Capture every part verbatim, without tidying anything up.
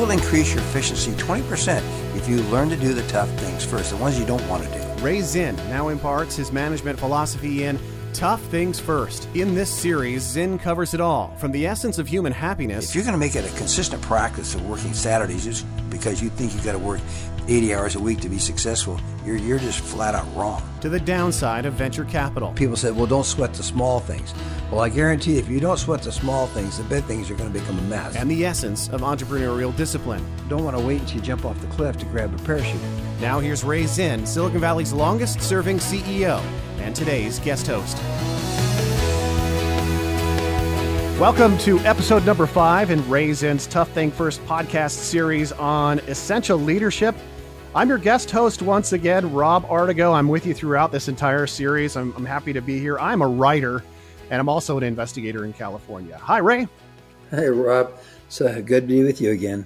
will increase your efficiency twenty percent if you learn to do the tough things first, the ones you don't want to do. Ray Zinn now imparts his management philosophy in Tough Things First. In this series, Zinn covers it all, from the essence of human happiness. If you're going to make it a consistent practice of working Saturdays just because you think you've got to work eighty hours a week to be successful, you're, you're just flat out wrong. To the downside of venture capital. People said, well, don't sweat the small things. Well, I guarantee you, if you don't sweat the small things, the big things are going to become a mess. And the essence of entrepreneurial discipline. Don't want to wait until you jump off the cliff to grab a parachute. Now here's Ray Zinn, Silicon Valley's longest-serving C E O, and today's guest host. Welcome to episode number five in Ray Zinn's Tough Thing First podcast series on essential leadership. I'm your guest host once again, Rob Artigo. I'm with you throughout this entire series. I'm, I'm happy to be here. I'm a writer, and I'm also an investigator in California. Hi, Ray. Hey, Rob. It's uh, good to be with you again.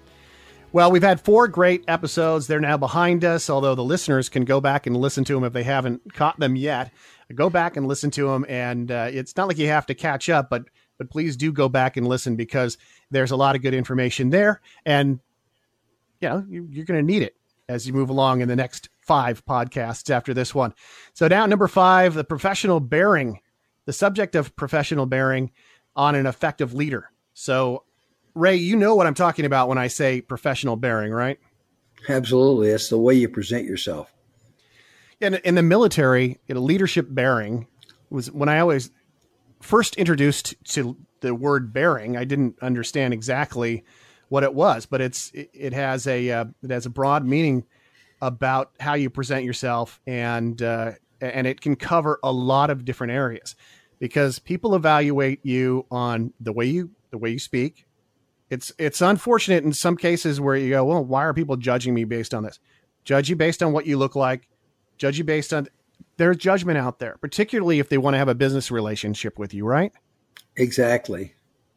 Well, we've had four great episodes. They're now behind us, although the listeners can go back and listen to them if they haven't caught them yet. Go back and listen to them, and uh, it's not like you have to catch up, but but please do go back and listen because there's a lot of good information there, and you know you, you're going to need it as you move along in the next five podcasts after this one. So now number five, the professional bearing, the subject of professional bearing on an effective leader. So Ray, you know what I'm talking about when I say professional bearing, right? Absolutely. It's the way you present yourself. In, in the military, you know, leadership bearing was when I always first introduced to the word bearing, I didn't understand exactly what it was, but it's, it, it has a, uh, it has a broad meaning about how you present yourself, and, uh, and it can cover a lot of different areas because people evaluate you on the way you, the way you speak. It's, it's unfortunate in some cases where you go, well, why are people judging me based on this? Judge you based on what you look like, judge you based on there's judgment out there, particularly if they want to have a business relationship with you, right? Exactly.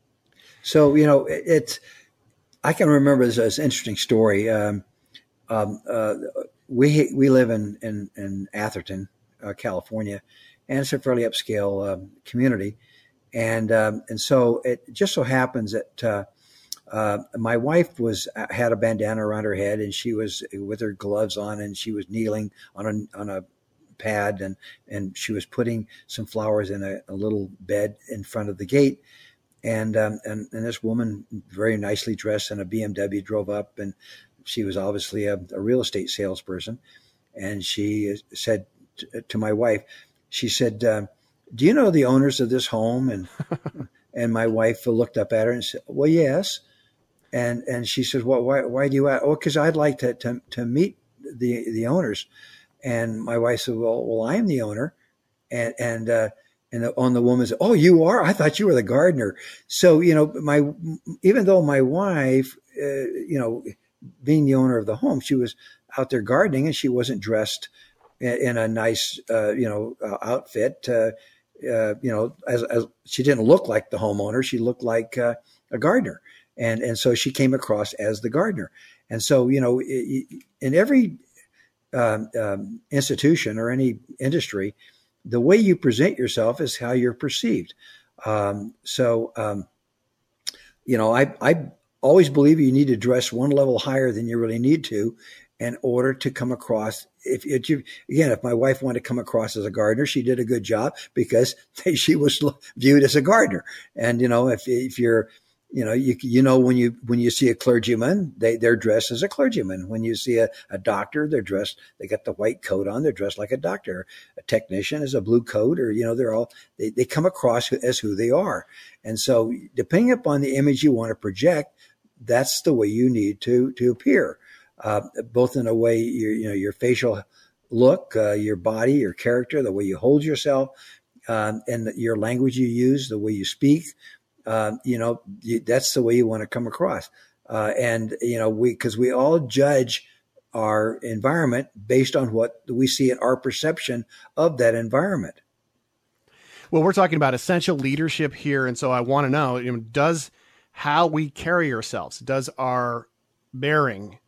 So, you know, it, it's, I can remember this, this interesting story. Um, um, uh, we, we live in, in, in Atherton, uh, California, and it's a fairly upscale um, community. And, um, and so it just so happens that, uh, uh, my wife was, had a bandana around her head, and she was with her gloves on, and she was kneeling on a, on a pad, and, and she was putting some flowers in a, a little bed in front of the gate. And, um, and, and this woman, very nicely dressed in a B M W, drove up, and she was obviously a, a real estate salesperson. And she said t- to my wife, she said, uh, do you know the owners of this home? And, and my wife looked up at her and said, well, yes. And, and she said, well, why, why do you ask? Oh, cause I'd like to, to, to meet the, the owners. And my wife said, well, well, I'm the owner. And, and, uh, And on the woman said, oh, you are? I thought you were the gardener. So, you know, my, even though my wife, uh, you know, being the owner of the home, she was out there gardening, and she wasn't dressed in, in a nice, uh, you know, uh, outfit. Uh, uh, you know, as, as she didn't look like the homeowner, she looked like uh, a gardener. And, and so she came across as the gardener. And so, you know, in every um, um, institution or any industry, the way you present yourself is how you're perceived. Um, so, um, you know, I, I always believe you need to dress one level higher than you really need to in order to come across. If, if you, again, if my wife wanted to come across as a gardener, she did a good job because she was viewed as a gardener. And, you know, if, if you're, you know, you, you know, when you, when you see a clergyman, they, they're dressed as a clergyman. When you see a, a doctor, they're dressed, they got the white coat on, they're dressed like a doctor. A technician is a blue coat, or, you know, they're all, they, they come across as who they are. And so depending upon the image you want to project, that's the way you need to, to appear, uh, both in a way, your, you know, your facial look, uh, your body, your character, the way you hold yourself, um, and the, your language you use, the way you speak. Uh, you know, you, that's the way you want to come across. Uh, and, you know, we, cause we all judge our environment based on what we see in our perception of that environment. Well, we're talking about essential leadership here. And so I want to know, you know, does how we carry ourselves, does our bearing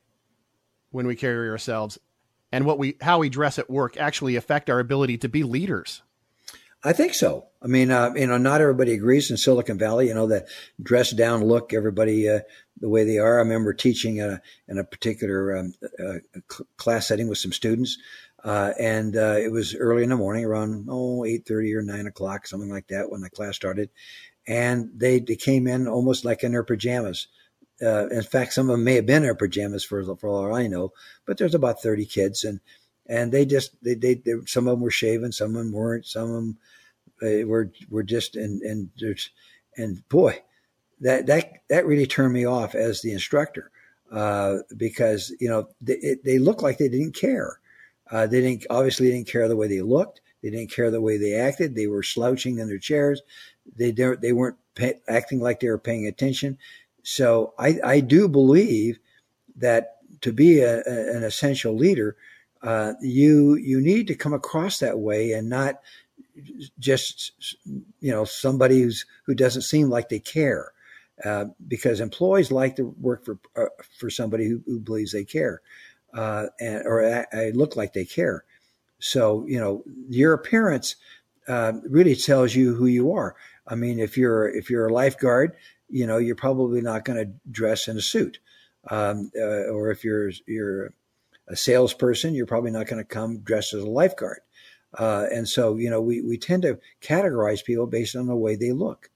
when we carry ourselves and what we, how we dress at work actually affect our ability to be leaders? I think so. I mean, uh, you know, not everybody agrees in Silicon Valley. You know, the dress down look, everybody uh, the way they are. I remember teaching in a, in a particular um, uh, class setting with some students, uh, and uh, it was early in the morning, around oh eight thirty or nine o'clock, something like that, when the class started, and they, they came in almost like in their pajamas. Uh, in fact, some of them may have been in their pajamas for for all I know, but there's about thirty kids, and and they just they, they, they some of them were shaven, some of them weren't, some of them uh, were were just and and and boy, that that that really turned me off as the instructor, uh, because you know they, it, they looked like they didn't care. Uh, they didn't obviously didn't care the way they looked. They didn't care the way they acted. They were slouching in their chairs. They don't they weren't pay, acting like they were paying attention. So I, I do believe that to be a, a, an essential leader, uh, you you need to come across that way and not just you know somebody who's who doesn't seem like they care, uh, because employees like to work for uh, for somebody who, who believes they care, uh, and or I, I look like they care. So you know your appearance uh, really tells you who you are. I mean, if you're if you're a lifeguard, you know, you're probably not going to dress in a suit. Um, uh, or if you're you're a salesperson, you're probably not going to come dressed as a lifeguard. Uh, and so, you know, we, we tend to categorize people based on the way they look.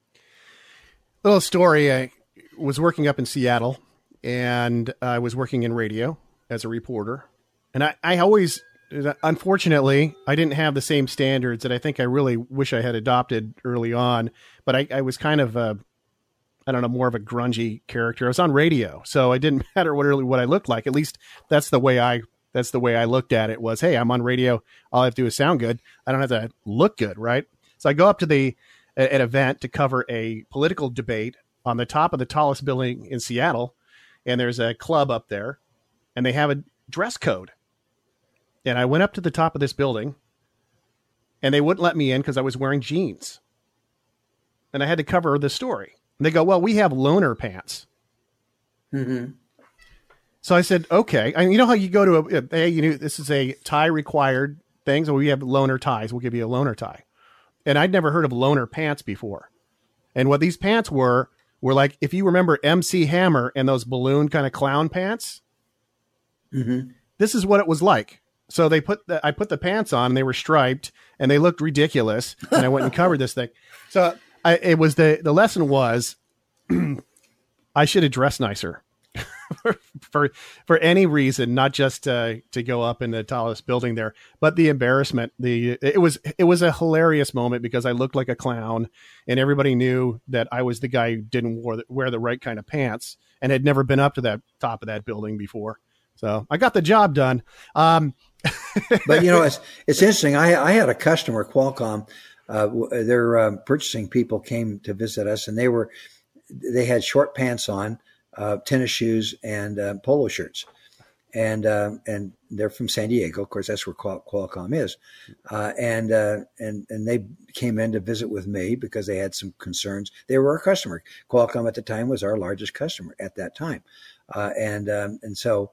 Little story. I was working up in Seattle, and I was working in radio as a reporter. And I, I always, unfortunately, I didn't have the same standards that I think I really wish I had adopted early on. But I, I was kind of a, I don't know, more of a grungy character. I was on radio, so it didn't matter what really what I looked like. At least that's the way I that's the way I looked at it. Was, hey, I'm on radio. All I have to do is sound good. I don't have to look good, right? So I go up to the an event to cover a political debate on the top of the tallest building in Seattle, and there's a club up there, and they have a dress code. And I went up to the top of this building, and they wouldn't let me in because I was wearing jeans, and I had to cover the story. And they go, well, we have loaner pants. Mm-hmm. So I said, okay. I mean, you know how you go to a, hey, you know, this is a tie required thing. So we have loaner ties. We'll give you a loaner tie. And I'd never heard of loaner pants before. And what these pants were, were like, if you remember M C Hammer and those balloon kind of clown pants, mm-hmm. This is what it was like. So they put the, I put the pants on and they were striped and they looked ridiculous. And I went and covered this thing. So I, it was the, the lesson was I should have dressed nicer for, for, for any reason, not just uh, to go up in the tallest building there, but the embarrassment, the, it was, it was a hilarious moment because I looked like a clown and everybody knew that I was the guy who didn't wear the, wear the right kind of pants and had never been up to that top of that building before. So I got the job done. Um, but you know, it's, it's interesting. I, I had a customer, Qualcomm, uh, their uh, purchasing people came to visit us and they were, they had short pants on, uh, tennis shoes and uh, polo shirts. And, uh, and they're from San Diego. Of course, that's where Qual- Qualcomm is. Uh, and, uh, and, and they came in to visit with me because they had some concerns. They were our customer. Qualcomm at the time was our largest customer at that time. Uh, and, um, and so,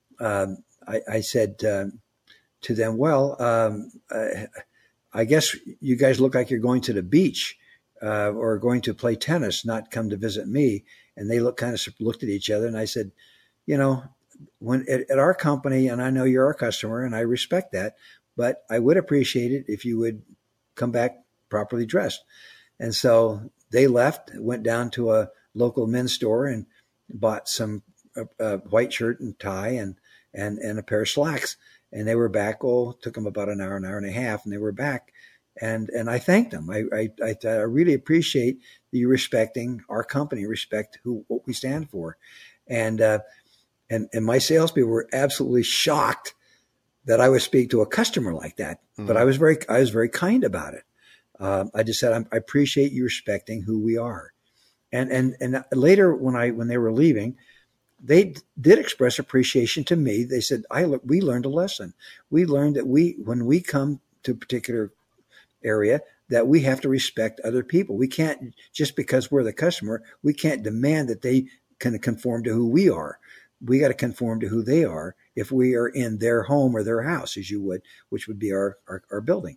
um, I, I said, um, to them, well, um, uh, I guess you guys look like you're going to the beach, uh, or going to play tennis, not come to visit me. And they look kind of looked at each other. And I said, you know, when at, at our company, and I know you're our customer and I respect that, but I would appreciate it if you would come back properly dressed. And so they left, went down to a local men's store and bought some a, a white shirt and tie and, and, and a pair of slacks. And they were back. Oh, it took them about an hour, an hour and a half, and they were back. And and I thanked them. I I, I, I really appreciate you respecting our company, respect who what we stand for. And uh, and and my salespeople were absolutely shocked that I would speak to a customer like that. Mm-hmm. But I was very I was very kind about it. Uh, I just said I appreciate you respecting who we are. And and and later when I when they were leaving, they did express appreciation to me. They said, I, we learned a lesson. We learned that we, when we come to a particular area, that we have to respect other people. We can't, just because we're the customer, we can't demand that they can conform to who we are. We got to conform to who they are if we are in their home or their house, as you would, which would be our, our, our building.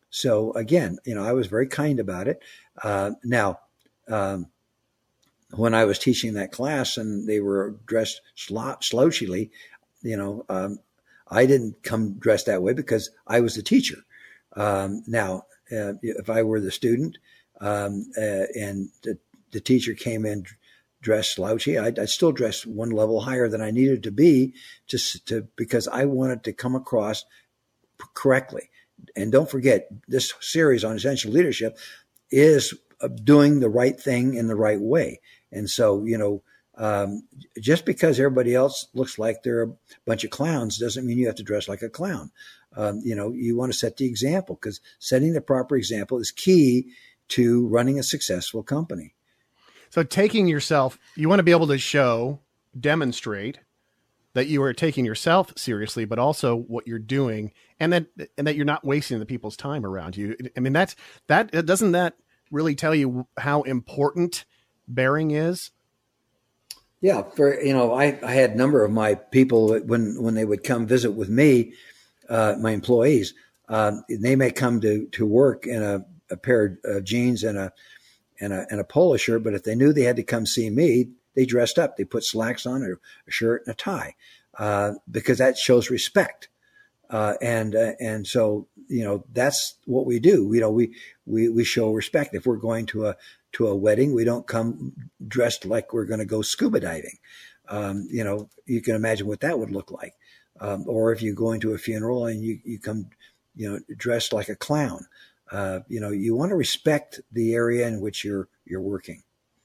So again, you know, I was very kind about it. Uh, now, um, when I was teaching that class and they were dressed slou- slouchily, you know, um, I didn't come dressed that way because I was the teacher. Um, now, uh, if I were the student um, uh, and the, the teacher came in dressed slouchy, I'd, I'd still dress one level higher than I needed to be, just to because I wanted to come across correctly. And don't forget, this series on essential leadership is doing the right thing in the right way. And so, you know, um, just because everybody else looks like they're a bunch of clowns doesn't mean you have to dress like a clown. Um, you know, you want to set the example, because setting the proper example is key to running a successful company. So taking yourself, you want to be able to show, demonstrate that you are taking yourself seriously, but also what you're doing, and that and that you're not wasting the people's time around you. I mean, that's that doesn't that really tell you how important bearing is? Yeah, for you know, I, I had a number of my people when when they would come visit with me, uh, my employees, um, they may come to to work in a, a pair of jeans and a and a and a polo shirt, but if they knew they had to come see me, they dressed up. They put slacks on, or a shirt and a tie, uh, because that shows respect. Uh, and uh, and so you know that's what we do. You know, we we we show respect. If we're going to a to a wedding, we don't come dressed like we're going to go scuba diving. Um, you know, you can imagine what that would look like. Um, or if you're going to a funeral and you you come, you know, dressed like a clown. Uh, you know, you want to respect the area in which you're you're working.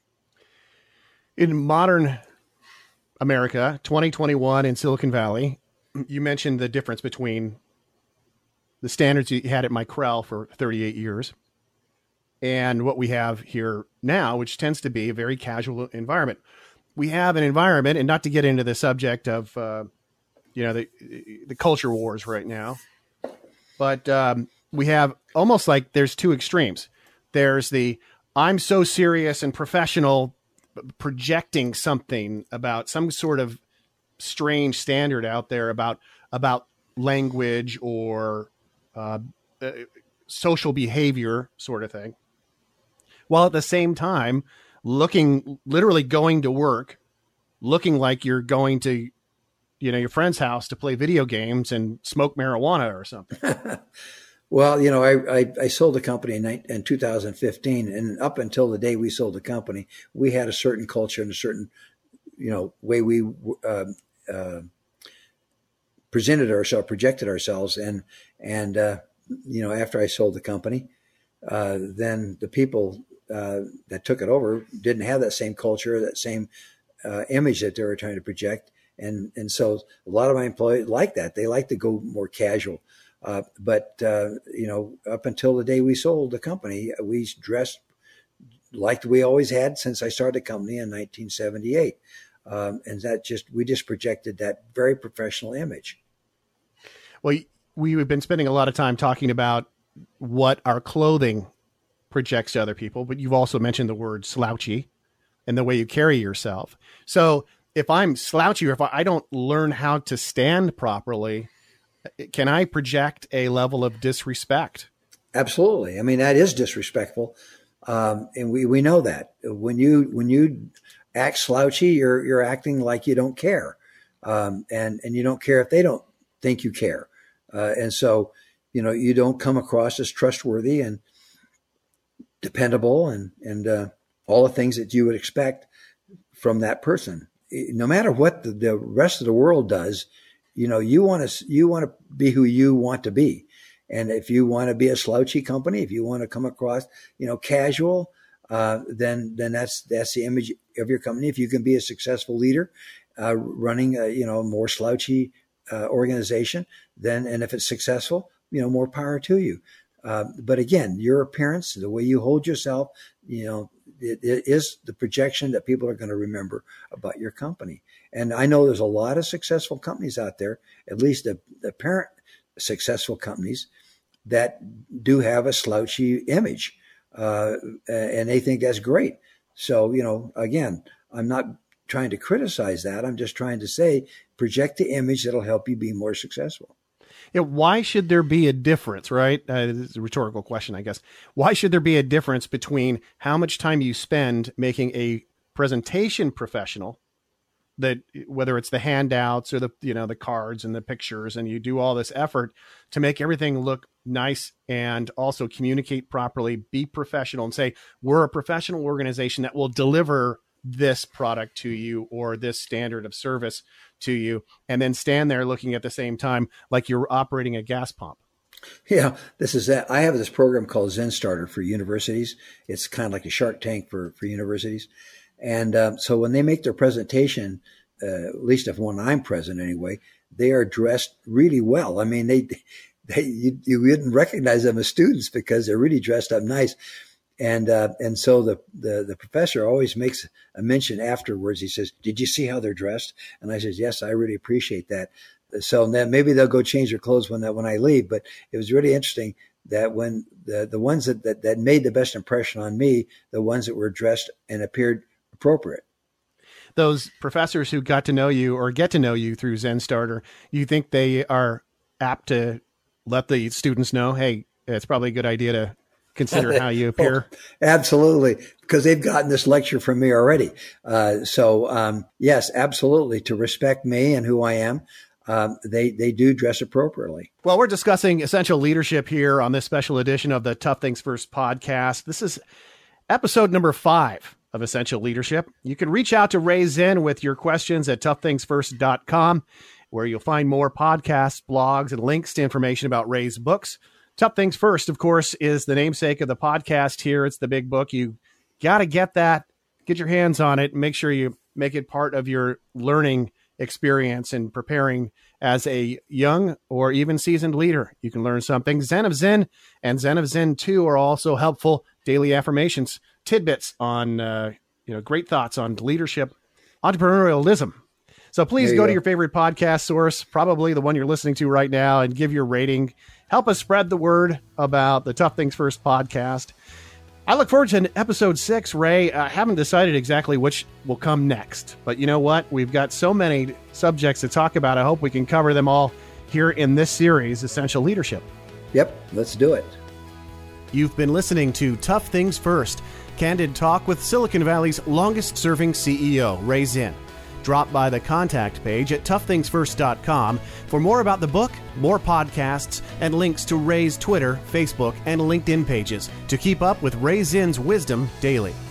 In modern America, twenty twenty-one in Silicon Valley, you mentioned the difference between the standards you had at Micrel for thirty-eight years and what we have here now, which tends to be a very casual environment. We have an environment, and not to get into the subject of, uh, you know, the the culture wars right now, but um, we have almost like there's two extremes. There's the I'm so serious and professional, projecting something about some sort of strange standard out there about about language or uh, uh, social behavior sort of thing, while at the same time looking literally going to work looking like you're going to, you know, your friend's house to play video games and smoke marijuana or something. Well, you know, I, I, I sold the company in, in two thousand fifteen, and up until the day we sold the company, we had a certain culture and a certain, you know, way we uh, uh, presented ourselves, projected ourselves, and and uh, you know, after I sold the company, uh, then the people uh, that took it over didn't have that same culture, that same uh, image that they were trying to project, and and so a lot of my employees like that. They like to go more casual. Uh, but, uh, you know, up until the day we sold the company, we dressed like we always had since I started the company in nineteen seventy-eight. Um, and that just, we just projected that very professional image. Well, we've been spending a lot of time talking about what our clothing projects to other people, but you've also mentioned the word slouchy and the way you carry yourself. So if I'm slouchy, or if I don't learn how to stand properly, can I project a level of disrespect? Absolutely. I mean, that is disrespectful. Um, and we, we know that when you, when you act slouchy, you're, you're acting like you don't care. Um, and, and you don't care if they don't think you care. Uh, and so, you know, you don't come across as trustworthy and dependable and, and, uh, all the things that you would expect from that person. No matter what the, the rest of the world does, you know, you want to, you want to be who you want to be. And if you want to be a slouchy company, if you want to come across, you know, casual, uh, then, then that's, that's the image of your company. If you can be a successful leader, uh, running a, you know, more slouchy, uh, organization, then, and if it's successful, you know, more power to you. Uh, but again, your appearance, the way you hold yourself, you know, it, it is the projection that people are going to remember about your company. And I know there's a lot of successful companies out there, at least the, the parent successful companies, that do have a slouchy image, uh, and they think that's great. So, you know, again, I'm not trying to criticize that. I'm just trying to say, project the image that'll help you be more successful. Yeah, why should there be a difference, right? Uh, this is a rhetorical question, I guess. Why should there be a difference between how much time you spend making a presentation professional, that whether it's the handouts or the, you know, the cards and the pictures, and you do all this effort to make everything look nice and also communicate properly, be professional, and say, we're a professional organization that will deliver this product to you or this standard of service to you, and then stand there looking at the same time like you're operating a gas pump. Yeah, this is that. I have this program called Zen Starter for universities. It's kind of like a Shark Tank for, for universities. And um, so when they make their presentation, uh, at least if when I'm present anyway, they are dressed really well. I mean, they, they you, you wouldn't recognize them as students because they're really dressed up nice. And uh, and so the, the the professor always makes a mention afterwards. He says, "Did you see how they're dressed?" And I says, "Yes, I really appreciate that." So then maybe they'll go change their clothes when that when I leave. But it was really interesting that when the the ones that, that that made the best impression on me, the ones that were dressed and appeared appropriate. Those professors who got to know you or get to know you through Zen Starter, you think they are apt to let the students know, hey, it's probably a good idea to consider how you appear? Oh, absolutely, because they've gotten this lecture from me already. Uh, so um, yes, absolutely, to respect me and who I am. Um, they they do dress appropriately. Well, we're discussing essential leadership here on this special edition of the Tough Things First podcast. This is episode number five of Essential Leadership. You can reach out to Ray Zinn with your questions at tough things first dot com, where you'll find more podcasts, blogs, and links to information about Ray's books. Tough Things First, of course, is the namesake of the podcast here. It's the big book. You got to get that, get your hands on it, and make sure you make it part of your learning experience and preparing as a young or even seasoned leader. You can learn something. Zen of Zen and Zen of Zen two are also helpful daily affirmations, tidbits on, uh, you know, great thoughts on leadership, entrepreneurialism. So please go, go to your favorite podcast source, probably the one you're listening to right now, and give your rating. Help us spread the word about the Tough Things First podcast. I look forward to episode six, Ray. I haven't decided exactly which will come next, but you know what? We've got so many subjects to talk about. I hope we can cover them all here in this series, Essential Leadership. Yep, let's do it. You've been listening to Tough Things First, candid talk with Silicon Valley's longest-serving C E O, Ray Zinn. Drop by the contact page at tough things first dot com for more about the book, more podcasts, and links to Ray's Twitter, Facebook, and LinkedIn pages to keep up with Ray Zinn's wisdom daily.